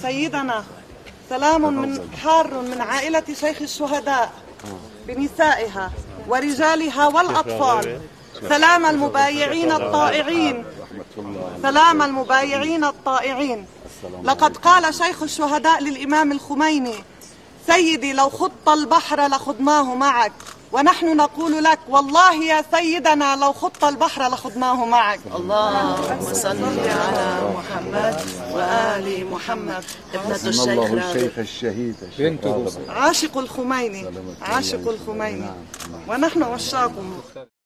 سيدنا سلام حار من عائلة شيخ الشهداء بنسائها ورجالها والأطفال، سلام المبايعين الطائعين، سلام المبايعين الطائعين. لقد قال شيخ الشهداء للإمام الخميني: سيدي لو خضت البحر لخضناه معك، ونحن نقول لك والله يا سيدنا لو خضت البحر لخضناه معك. اللهم صل على محمد وآل محمد. ابنة الشيخ الشهيد عاشق الخميني، عاشق الخميني، ونحن عشاقه.